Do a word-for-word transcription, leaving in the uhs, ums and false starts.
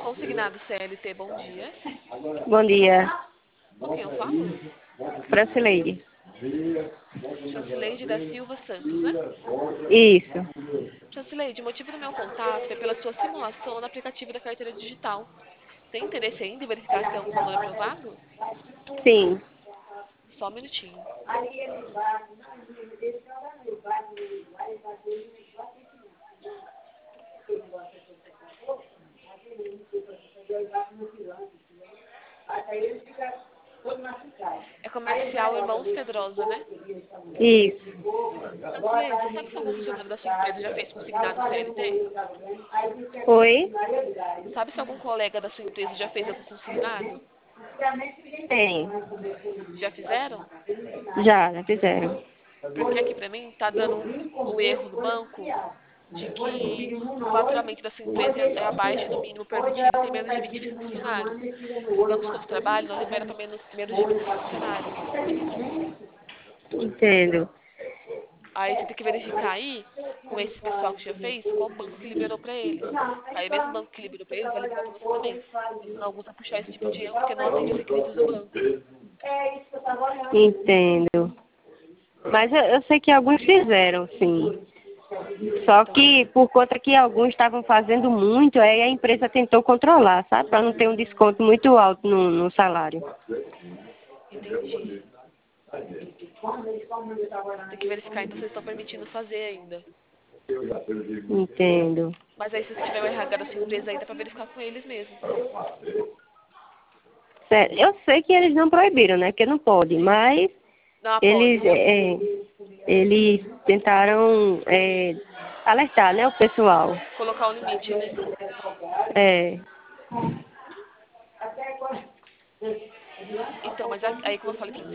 Consignado C L T, bom dia. Bom dia. Com quem eu falo? Francileide. Francileide da Silva Santos, né? Isso. Francileide, o motivo do meu contato foi pela sua simulação no aplicativo da carteira digital. Tem interesse ainda em verificar se tem algum valor aprovado? Sim. Só um minutinho. É comercial Irmãos Pedrosa, né? Isso. Francileide, você sabe se algum funcionário da sua empresa já fez consignado C L T? Oi? Sabe se algum colega da sua empresa já fez algum consignado? Tem. Já fizeram? Já, já fizeram. Porque aqui pra mim tá dando o erro no banco de que o faturamento da sua empresa é abaixo do mínimo permitido e tem menos de vinte funcionários. Os bancos que eu trabalho não liberam para menos, menos de vinte funcionários. Entendo. Aí você tem que verificar aí, com esse pessoal que já fez, qual banco que liberou para eles. Aí o mesmo banco que liberou para eles vai liberar para você também. Porque senão alguns vão puxar esse tipo de erro porque não atende os requisitos do banco. Entendo. Mas eu, eu sei que alguns fizeram, sim. Só Então, que por conta que alguns estavam fazendo muito, aí a empresa tentou controlar, sabe? Para não ter um desconto muito alto no, no salário. entendi. Tem que verificar então se eles estão permitindo fazer ainda. Entendo. Mas aí se você tiver o R H da sua empresa aí, dá pra verificar com eles mesmo. Sério, eu sei que eles não proibiram, né? Que não pode, mas Não, eles, pode. é, eles tentaram é, alertar, né, o pessoal. Colocar o limite, né? É. Então, mas aí, como eu falei pra